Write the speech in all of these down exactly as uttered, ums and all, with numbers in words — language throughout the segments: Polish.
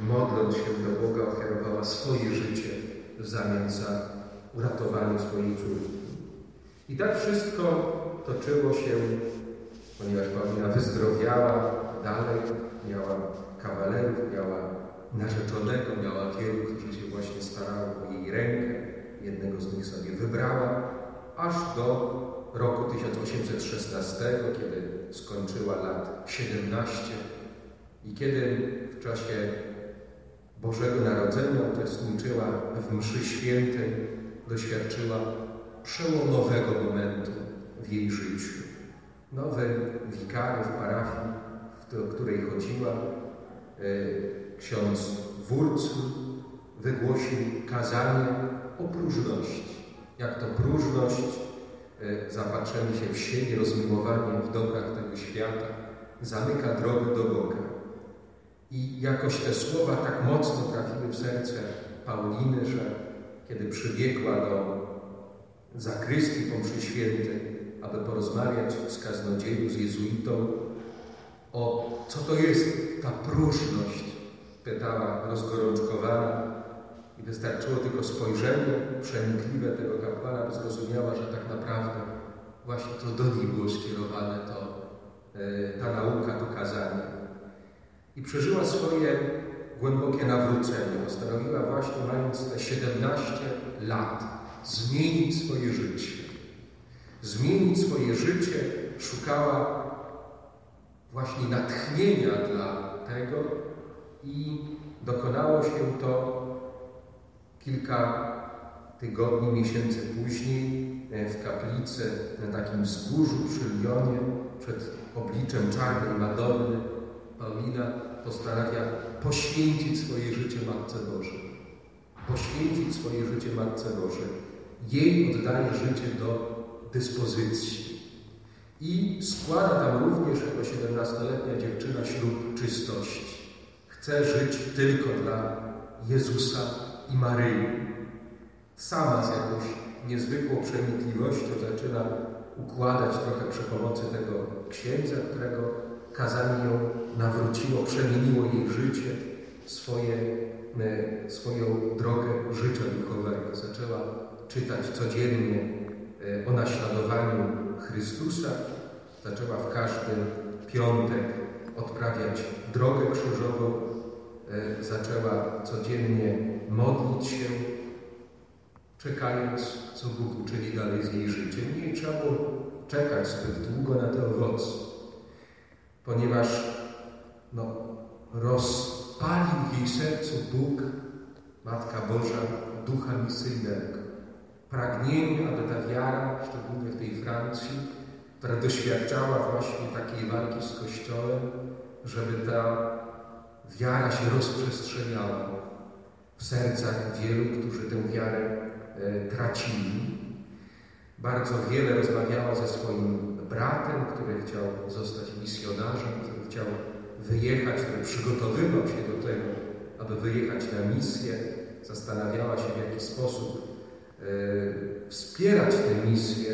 modląc się do Boga, ofiarowała swoje życie w zamian za uratowanie swojej córki. I tak wszystko toczyło się, ponieważ Paulina wyzdrowiała dalej, miała kawalerów, miała narzeczonego, miała wielu, którzy się właśnie starało o jej rękę. Jednego z nich sobie wybrała, aż do roku tysiąc osiemset szesnastego, kiedy skończyła lat siedemnaście i kiedy w czasie Bożego Narodzenia uczestniczyła w mszy świętej, doświadczyła przełomowego momentu w jej życiu. Nowy wikary w parafii, do której chodziła, ksiądz Wurcl, wygłosił kazanie o próżności. Jak to próżność, zapatrzenie się w siebie, rozmiłowanie w dobrach tego świata zamyka drogę do Boga. I jakoś te słowa tak mocno trafiły w serce Pauliny, że kiedy przybiegła do zakrystii po mszy świętej, aby porozmawiać z kaznodzieją, z jezuitą, o co to jest ta próżność, pytała rozgorączkowana. I wystarczyło tylko spojrzenie przenikliwe tego kapłana, by zrozumiała, że tak naprawdę właśnie to do niej było skierowane, to, ta nauka, to kazanie. I przeżyła swoje głębokie nawrócenie. Postanowiła właśnie, mając te siedemnaście lat, zmienić swoje życie. Zmienić swoje życie, szukała właśnie natchnienia dla tego i dokonało się to kilka tygodni, miesięcy później w kaplicy na takim wzgórzu przy Lyonie, przed obliczem czarnej Madonny, Paulina postanawia poświęcić swoje życie Matce Bożej. Poświęcić swoje życie Matce Bożej. Jej oddaje życie do dyspozycji. I składa tam również jako siedemnastoletnia dziewczyna ślub czystości. Chce żyć tylko dla Jezusa i Maryi. Sama z jakąś niezwykłą przenikliwością zaczyna układać trochę przy pomocy tego księdza, którego kazanie ją nawróciło, przemieniło jej życie, swoje, swoją drogę życia duchowego. Zaczęła czytać codziennie o naśladowaniu Chrystusa. Zaczęła w każdy piątek odprawiać drogę krzyżową. Zaczęła codziennie modlić się, czekając, co Bóg uczyni dalej z jej życiem. Nie trzeba było czekać zbyt długo na te owoce, ponieważ no, rozpalił w jej sercu Bóg, Matka Boża, ducha misyjnego. Pragnienie, aby ta wiara, szczególnie w tej Francji, która doświadczała właśnie takiej walki z Kościołem, żeby ta wiara się rozprzestrzeniała w sercach wielu, którzy tę wiarę e, tracili. Bardzo wiele rozmawiała ze swoim bratem, który chciał zostać misjonarzem, który chciał wyjechać, który przygotowywał się do tego, aby wyjechać na misję. Zastanawiała się, w jaki sposób e, wspierać tę misję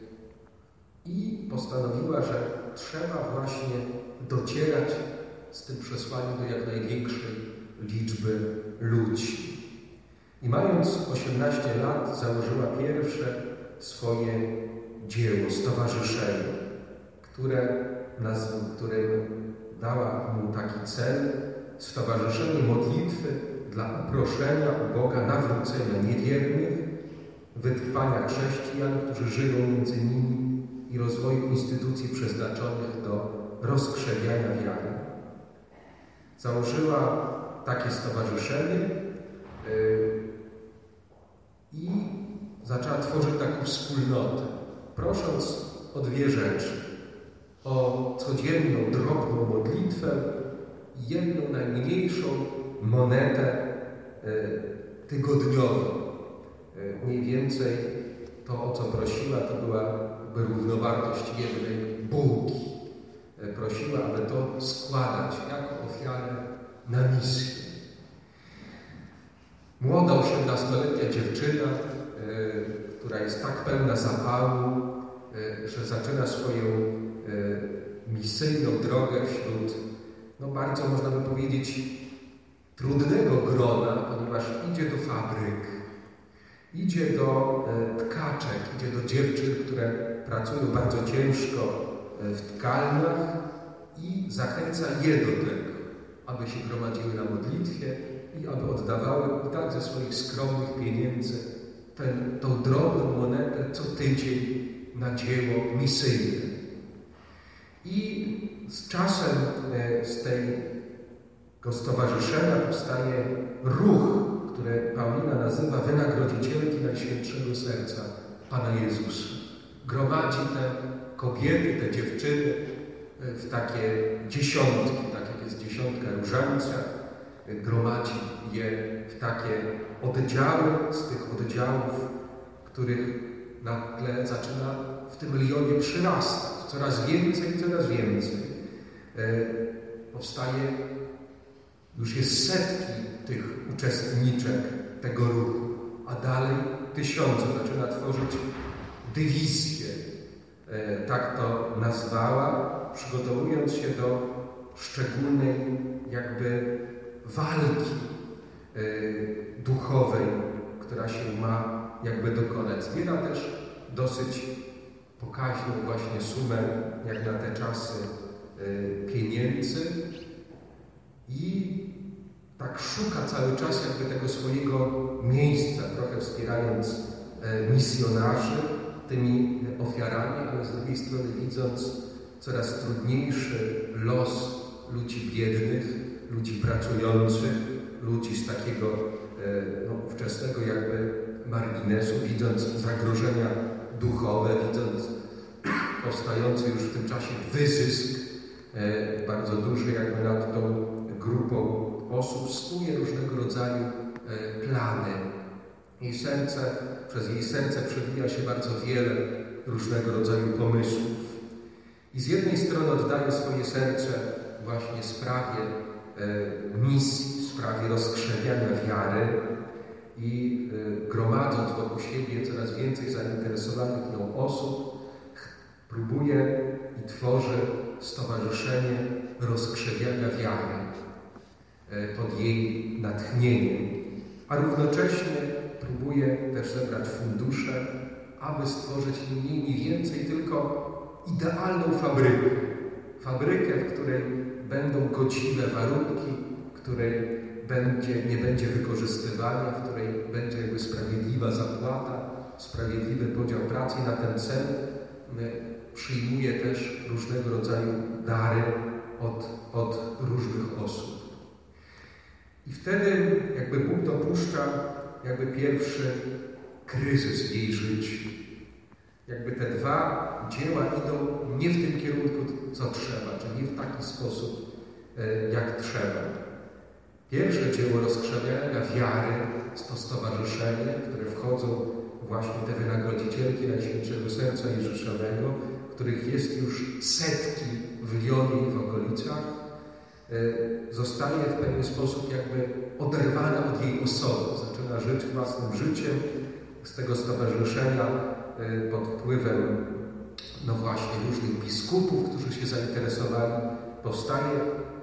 i postanowiła, że trzeba właśnie docierać z tym przesłaniem do jak największej liczby ludzi. I mając osiemnaście lat założyła pierwsze swoje dzieło, stowarzyszenie, które, które dała mu taki cel, stowarzyszenie modlitwy dla uproszenia u Boga nawrócenia niewiernych, wytrwania chrześcijan, którzy żyją między nimi i rozwoju instytucji przeznaczonych do rozkrzewiania wiary. Założyła takie stowarzyszenie yy, i zaczęła tworzyć taką wspólnotę, prosząc o dwie rzeczy. O codzienną, drobną modlitwę i jedną najmniejszą monetę yy, tygodniową. Yy, mniej więcej to, o co prosiła, to była równowartość jednej bułki. Prosiła, aby to składać jako ofiarę na misję. Młoda, osiemnastoletnia dziewczyna, y, która jest tak pełna zapału, y, że zaczyna swoją y, misyjną drogę wśród, no bardzo można by powiedzieć, trudnego grona, ponieważ idzie do fabryk, idzie do tkaczek, idzie do dziewczyn, które pracują bardzo ciężko w tkalniach i zachęca je do tego, aby się gromadziły na modlitwie i aby oddawały i tak ze swoich skromnych pieniędzy ten, tą drobną monetę co tydzień na dzieło misyjne. I z czasem z tego stowarzyszenia powstaje ruch, które Paulina nazywa Wynagrodzicielki Najświętszego Serca Pana Jezusa. Gromadzi te kobiety, te dziewczyny w takie dziesiątki, tak jak jest dziesiątka różańca, gromadzi je w takie oddziały, z tych oddziałów, których nagle zaczyna w tym Lyonie przyrastać. Coraz więcej, coraz więcej. Powstaje, już jest setki tych uczestniczek tego ruchu, a dalej tysiące. Zaczyna tworzyć dywizję. Tak to nazwała, przygotowując się do szczególnej jakby walki duchowej, która się ma jakby dokonać. Zbiera też dosyć pokaźną właśnie sumę, jak na te czasy, pieniędzy i tak szuka cały czas jakby tego swojego miejsca, trochę wspierając misjonarzy tymi ofiarami, ale z drugiej strony widząc coraz trudniejszy los ludzi biednych, ludzi pracujących, ludzi z takiego no, wczesnego jakby marginesu, widząc zagrożenia duchowe, widząc powstający już w tym czasie wyzysk bardzo duży jakby nad tą grupą osób, stuje różnego rodzaju plany. Jej serce, przez jej serce przewija się bardzo wiele różnego rodzaju pomysłów. I z jednej strony oddaje swoje serce właśnie sprawie misji, sprawie rozkrzewiania wiary i gromadząc wokół siebie coraz więcej zainteresowanych nią osób, próbuje i tworzy stowarzyszenie rozkrzewiania wiary pod jej natchnieniem, a równocześnie próbuje też zebrać fundusze, aby stworzyć nie mniej, nie więcej, tylko idealną fabrykę. Fabrykę, w której będą godziwe warunki, w której będzie, nie będzie wykorzystywania, w której będzie jakby sprawiedliwa zapłata, sprawiedliwy podział pracy. Na ten cel przyjmuje też różnego rodzaju dary od, od różnych osób. I wtedy jakby Bóg dopuszcza jakby pierwszy kryzys w jej życiu. Jakby te dwa dzieła idą nie w tym kierunku, co trzeba, czyli nie w taki sposób, jak trzeba. Pierwsze dzieło rozkrzewiania wiary jest to stowarzyszenie, w które wchodzą właśnie te wynagrodzicielki Najświętszego Serca Jezusowego, których jest już setki w Lyonie i w okolicach. Zostaje w pewien sposób jakby oderwana od jej osoby. Zaczyna żyć własnym życiem z tego stowarzyszenia pod wpływem no właśnie różnych biskupów, którzy się zainteresowali. Powstaje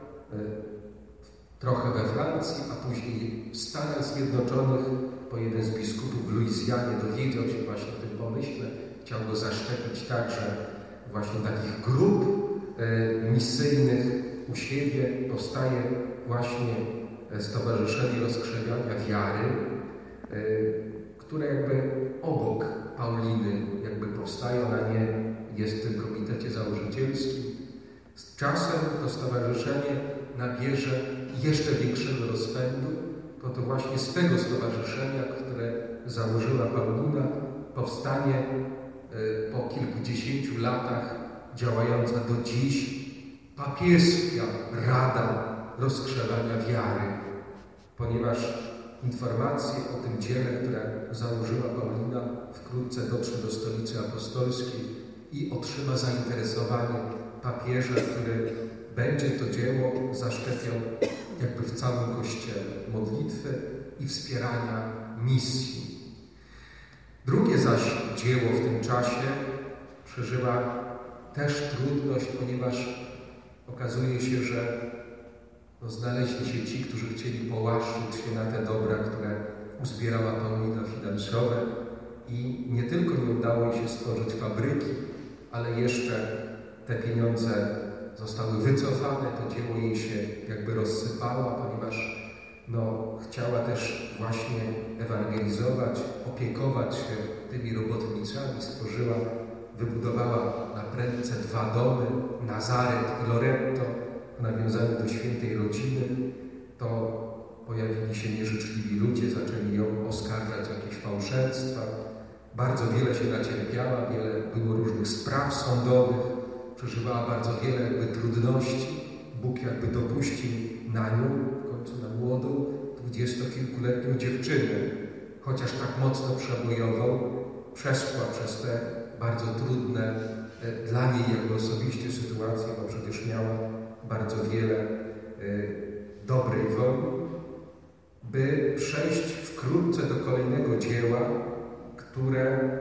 trochę we Francji, a później w Stanach Zjednoczonych, bo jeden z biskupów w Luizjanie dowiedział się właśnie o tym pomyśle, chciał go zaszczepić także właśnie takich grup misyjnych u siebie. Powstaje właśnie Stowarzyszenie Rozkrzewiania Wiary, które jakby obok Pauliny jakby powstaje, ona nie jest w tym komitecie założycielskim. Z czasem to stowarzyszenie nabierze jeszcze większego rozpędu, bo to właśnie z tego stowarzyszenia, które założyła Paulina, powstanie po kilkudziesięciu latach działająca do dziś papieska Rada Rozkrzewania Wiary, ponieważ informacje o tym dziele, które założyła Paulina, wkrótce dotrze do stolicy apostolskiej i otrzyma zainteresowanie papieża, który będzie to dzieło zaszczepiał jakby w całym Kościele modlitwy i wspierania misji. Drugie zaś dzieło w tym czasie przeżywa też trudność, ponieważ okazuje się, że no, znaleźli się ci, którzy chcieli połaszczyć się na te dobra, które uzbierała Paulina finansowe i nie tylko nie udało jej się stworzyć fabryki, ale jeszcze te pieniądze zostały wycofane, to dzieło jej się jakby rozsypało, ponieważ no, chciała też właśnie ewangelizować, opiekować się tymi robotnicami, stworzyła, wybudowała na prędce dwa domy, Nazaret i Loretto, nawiązane do świętej rodziny. To pojawili się nieżyczliwi ludzie, zaczęli ją oskarżać o jakieś fałszerstwa. Bardzo wiele się nacierpiała, wiele było różnych spraw sądowych, przeżywała bardzo wiele jakby trudności. Bóg jakby dopuścił na nią, w końcu na młodą, dwudziestokilkuletnią dziewczynę, chociaż tak mocno przebojową, przeszła przez te bardzo trudne e, dla niej jako osobiście sytuacje, bo przecież miała bardzo wiele e, dobrej woli, by przejść wkrótce do kolejnego dzieła, które e,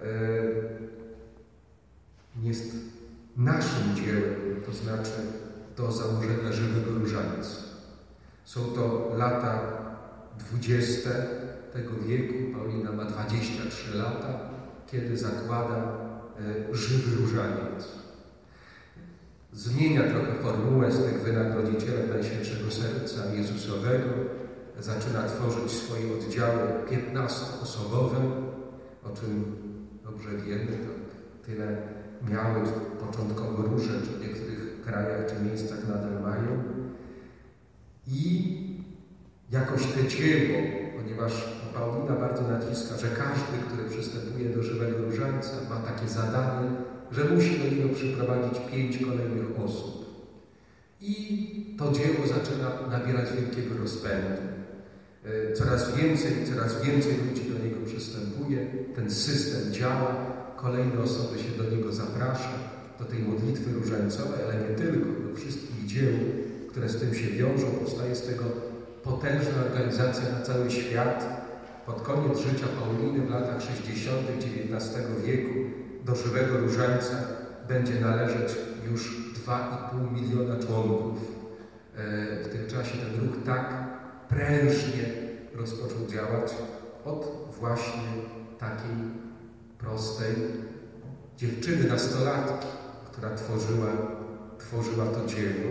jest naszym dziełem, to znaczy do założenia żywego różańca. Są to lata dwudzieste tego wieku, Paulina ma dwadzieścia trzy lata, kiedy zakłada e, żywy różaniec. Zmienia trochę formułę z tych wynagrodzicielek Najświętszego Serca Jezusowego, zaczyna tworzyć swoje oddziały piętnastoosobowe, o czym dobrze wiemy, to tyle miały początkowo róże, czy w niektórych krajach czy miejscach nadal mają. I jakoś te dzieło, ponieważ Paulina bardzo naciska, że każdy, który przystępuje do żywego różańca, ma takie zadanie, że musi do niego przyprowadzić pięć kolejnych osób. I to dzieło zaczyna nabierać wielkiego rozpędu. Coraz więcej, coraz więcej ludzi do niego przystępuje, ten system działa, kolejne osoby się do niego zaprasza, do tej modlitwy różańcowej, ale nie tylko, do wszystkich dzieł, które z tym się wiążą. Powstaje z tego potężna organizacja na cały świat. Pod koniec życia Pauliny w latach sześćdziesiątych dziewiętnastego wieku do żywego różańca będzie należeć już dwa i pół miliona członków. W tym czasie ten ruch tak prężnie rozpoczął działać od właśnie takiej prostej dziewczyny, nastolatki, która tworzyła, tworzyła to dzieło.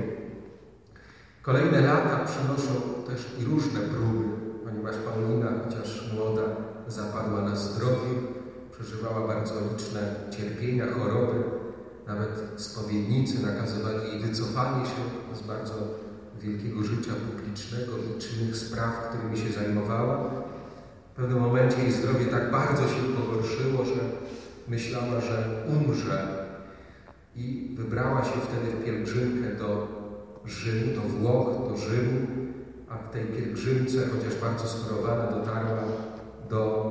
Kolejne lata przynoszą też i różne próby, ponieważ Paulina, chociaż młoda, zapadła na zdrowiu, przeżywała bardzo liczne cierpienia, choroby. Nawet spowiednicy nakazywali jej wycofanie się z bardzo wielkiego życia publicznego, licznych spraw, którymi się zajmowała. W pewnym momencie jej zdrowie tak bardzo się pogorszyło, że myślała, że umrze. I wybrała się wtedy w pielgrzymkę do Rzymu, do Włoch, do Rzymu, a w tej pielgrzymce, chociaż bardzo schorowana, dotarła do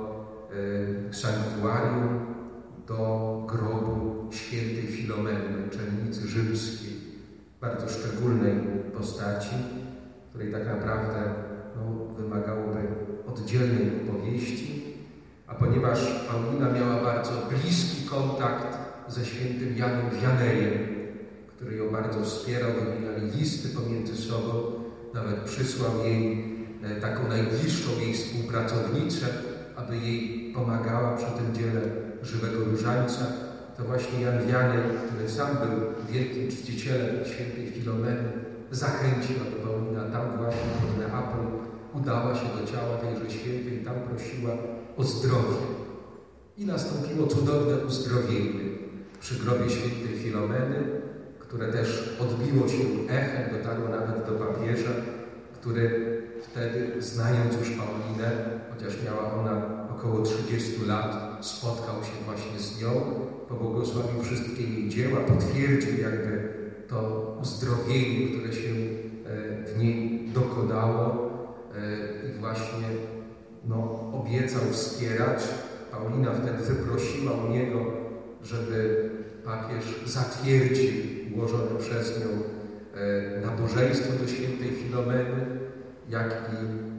y, sanktuarium, do grobu świętej Filomeny, męczennicy rzymskiej, bardzo szczególnej postaci, której tak naprawdę no, wymagałoby oddzielnej opowieści, a ponieważ Paulina miała bardzo bliski kontakt ze świętym Janem Wianejem, który ją bardzo wspierał, wymieniali listy pomiędzy sobą, nawet przysłał jej e, taką najbliższą jej współpracownicę, aby jej pomagała przy tym dziele żywego różańca. To właśnie Jan Wianej, który sam był wielkim czcicielem świętej Filomeny, zachęcił, aby Paulina tam właśnie pod Neapol udała się do ciała tejże świętej i tam prosiła o zdrowie. I nastąpiło cudowne uzdrowienie przy grobie świętej Filomeny, które też odbiło się echem, dotarło nawet do papieża, który wtedy, znając już Paulinę, chociaż miała ona około trzydziestu lat, spotkał się właśnie z nią, pobłogosławił wszystkie jej dzieła, potwierdził jakby to uzdrowienie, które się w niej dokonało i właśnie no, obiecał wspierać. Paulina wtedy wyprosiła u niego, żeby papież zatwierdził ułożone przez nią nabożeństwo do świętej Filomeny, jak i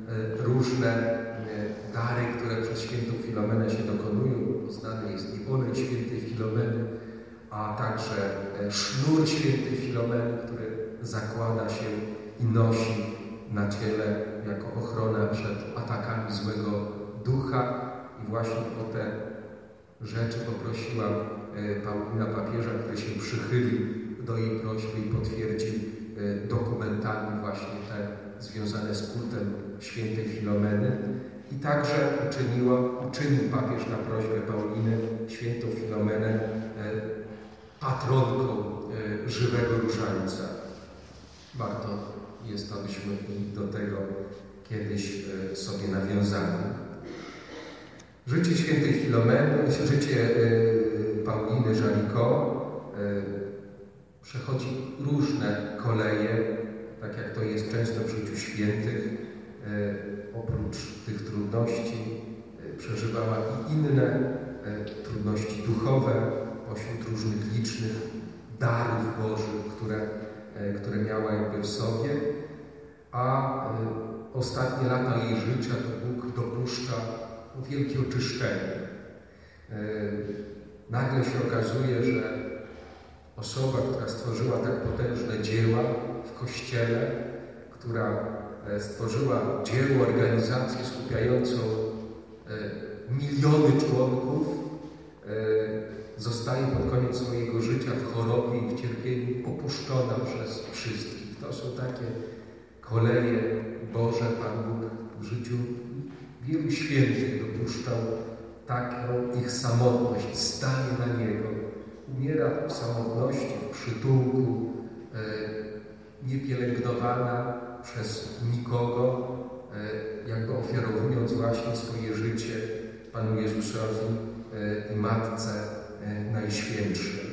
różne dary, które przez świętą Filomenę się dokonują. Znany jest i olej świętej Filomeny, a także sznur świętej Filomeny, który zakłada się i nosi na ciele jako ochrona przed atakami złego ducha. I właśnie o te rzeczy poprosiła Paulina papieża, który się przychylił do jej prośby i potwierdził dokumentami właśnie te związane z kultem świętej Filomeny. I także uczyniła, uczynił papież na prośbę Pauliny świętą Filomenę patronką żywego różańca. Warto jest, abyśmy do tego kiedyś sobie nawiązali. Życie świętej Filomeny, życie Pauliny Jaricot przechodzi różne koleje, tak jak to jest często w życiu świętych. Oprócz tych trudności przeżywała i inne trudności duchowe pośród różnych licznych darów Bożych, które, które miała jakby w sobie, a ostatnie lata jej życia to Bóg dopuszcza wielkie oczyszczenie. Nagle się okazuje, że osoba, która stworzyła tak potężne dzieła w Kościele, która stworzyła dzieło, organizację skupiającą miliony członków, zostaje pod koniec swojego życia w chorobie i w cierpieniu opuszczona przez wszystkich. To są takie koleje Boże. Pan Bóg w życiu wielu świętych dopuszczał taką ich samotność, stanie na Niego. Umiera w samotności, w przytułku, niepielęgnowana przez nikogo, jakby ofiarowując właśnie swoje życie Panu Jezusowi i Matce Najświętszej.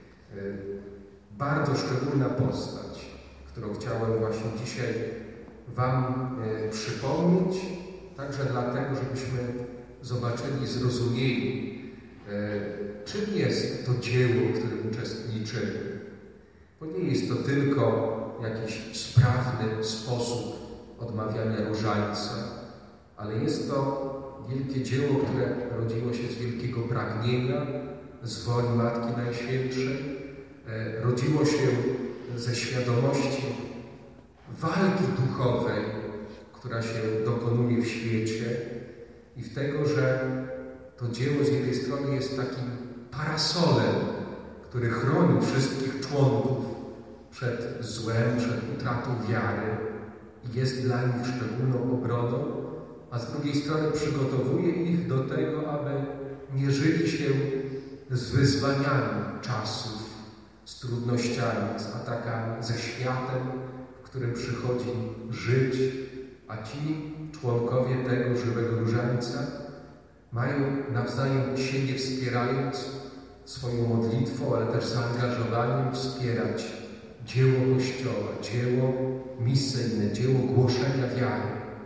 Bardzo szczególna postać, którą chciałem właśnie dzisiaj Wam przypomnieć, także dlatego, żebyśmy zobaczyli, zrozumieli, czym jest to dzieło, w którym uczestniczymy. Bo nie jest to tylko jakiś sprawny sposób odmawiania różańca, ale jest to wielkie dzieło, które rodziło się z wielkiego pragnienia, z woli Matki Najświętszej, rodziło się ze świadomości walki duchowej, która się dokonuje w świecie i w tego, że to dzieło z jednej strony jest takim parasolem, który chroni wszystkich członków przed złem, przed utratą wiary i jest dla nich szczególną obroną, a z drugiej strony przygotowuje ich do tego, aby mierzyli się z wyzwaniami czasów, z trudnościami, z atakami, ze światem, w którym przychodzi żyć, a ci członkowie tego żywego różańca mają nawzajem siebie wspierając swoją modlitwą, ale też zaangażowaniem wspierać dzieło Kościoła, dzieło misyjne, dzieło głoszenia wiary.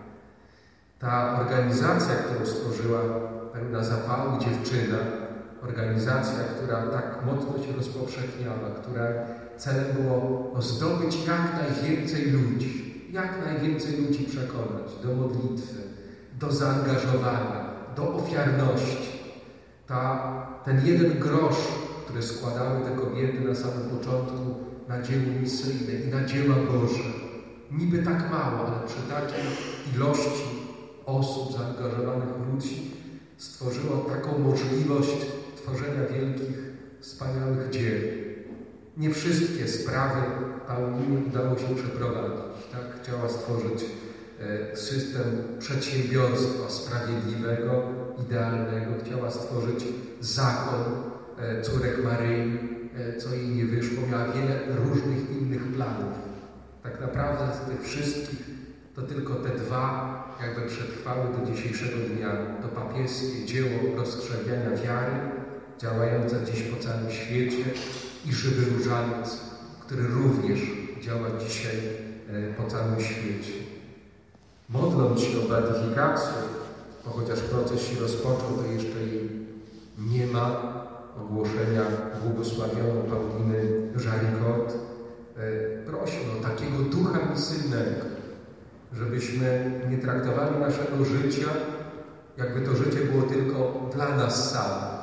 Ta organizacja, którą stworzyła pełna zapału dziewczyna, organizacja, która tak mocno się rozpowszechniała, która celem było zdobyć jak najwięcej ludzi, jak najwięcej ludzi przekonać do modlitwy, do zaangażowania, do ofiarności. Ta, ten jeden grosz, który składały te kobiety na samym początku na dzieło misyjne i na dzieła Boże, niby tak mało, ale przy takiej ilości osób, zaangażowanych ludzi, stworzyło taką możliwość tworzenia wielkich, wspaniałych dzieł. Nie wszystkie sprawy Paulinie udało się przeprowadzić. Tak? Chciała stworzyć e, system przedsiębiorstwa sprawiedliwego, idealnego. Chciała stworzyć zakon e, córek Maryi, e, co jej nie wyszło. Miała wiele różnych innych planów. Tak naprawdę z tych wszystkich to tylko te dwa jakby przetrwały do dzisiejszego dnia. To papieskie dzieło rozkrzewiania wiary, działające dziś po całym świecie, i żywy różaniec, który również działa dzisiaj po całym świecie. Modląc się o beatyfikację, bo chociaż proces się rozpoczął, to jeszcze jej nie ma, ogłoszenia błogosławioną Pauliny Jaricot, prosimy o takiego ducha misyjnego, żebyśmy nie traktowali naszego życia, jakby to życie było tylko dla nas samych.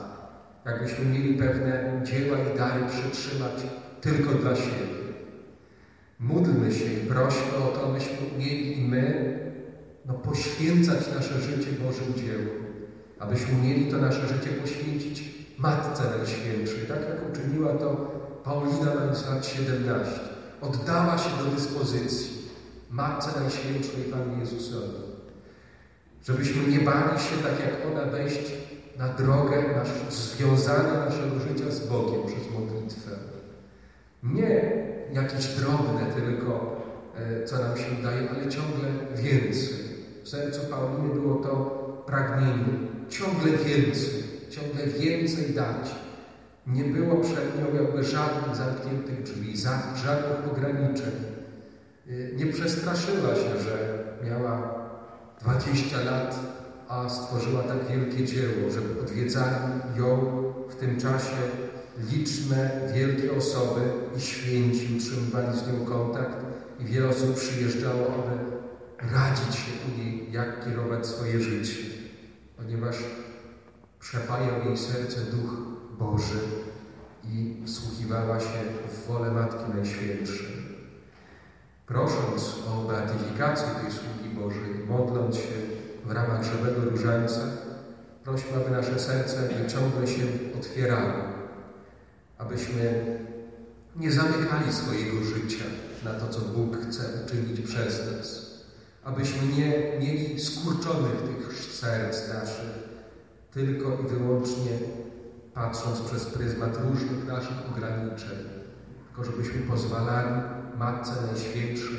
Jakbyśmy mieli pewne dzieła i dary przytrzymać tylko dla siebie. Módlmy się i prośmy o to, abyśmy umieli i my no, poświęcać nasze życie Bożym dziełom. Abyśmy umieli to nasze życie poświęcić Matce Najświętszej, tak jak uczyniła to Paulina, mając lat siedemnaście. Oddała się do dyspozycji Matce Najświętszej Panu Jezusowi. Żebyśmy nie bali się, tak jak ona, wejść na drogę nasz, związania naszego życia z Bogiem przez modlitwę. Nie jakieś drobne tylko, e, co nam się udaje, ale ciągle więcej. W sercu Pauliny było to pragnienie. Ciągle więcej, ciągle więcej dać. Nie było przed nią jakby żadnych zamkniętych drzwi, żadnych ograniczeń. Nie przestraszyła się, że miała dwadzieścia lat, a stworzyła tak wielkie dzieło, że odwiedzali ją w tym czasie liczne, wielkie osoby i święci utrzymywali z nią kontakt i wiele osób przyjeżdżało, aby radzić się u niej, jak kierować swoje życie, ponieważ przepajał jej serce Duch Boży i wsłuchiwała się w wolę Matki Najświętszej. Prosząc o beatyfikację tej sługi Bożej, modląc się w ramach żywego różańca, prośmy, aby nasze serce ciągle się otwierało, abyśmy nie zamykali swojego życia na to, co Bóg chce uczynić przez nas, abyśmy nie mieli skurczonych tych serc naszych, tylko i wyłącznie patrząc przez pryzmat różnych naszych ograniczeń, tylko żebyśmy pozwalali Matce Najświętszej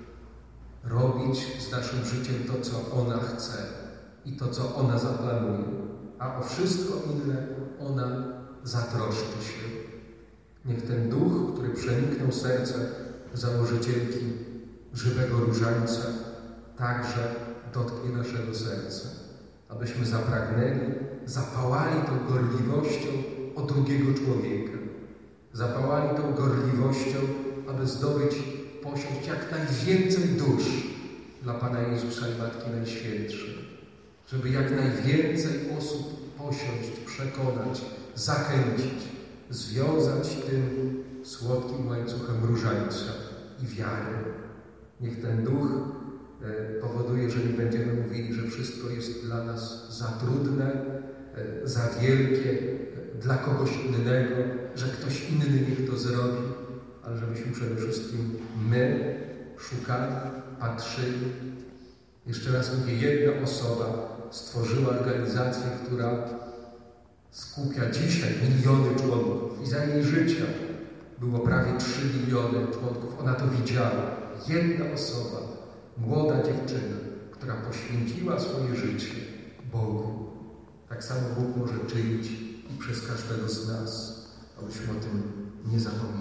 robić z naszym życiem to, co ona chce i to, co ona zaplanuje, a o wszystko inne ona zatroszczy się. Niech ten duch, który przeniknął serce założycielki żywego różańca, także dotknie naszego serca, abyśmy zapragnęli, zapałali tą gorliwością o drugiego człowieka, zapałali tą gorliwością, aby zdobyć, posiąść jak najwięcej dusz dla Pana Jezusa i Matki Najświętszej, żeby jak najwięcej osób posiąść, przekonać, zachęcić, związać tym słodkim łańcuchem różańca i wiary. Niech ten duch e, powoduje, że nie będziemy mówili, że wszystko jest dla nas za trudne, e, za wielkie, e, dla kogoś innego, że ktoś inny niech to zrobi, ale żebyśmy przede wszystkim my szukali, patrzyli. Jeszcze raz mówię, jedna osoba stworzyła organizację, która skupia dzisiaj miliony członków i za jej życia było prawie trzy miliony członków. Ona to widziała. Jedna osoba, młoda dziewczyna, która poświęciła swoje życie Bogu. Tak samo Bóg może czynić i przez każdego z nas, abyśmy o tym nie zapomnieli.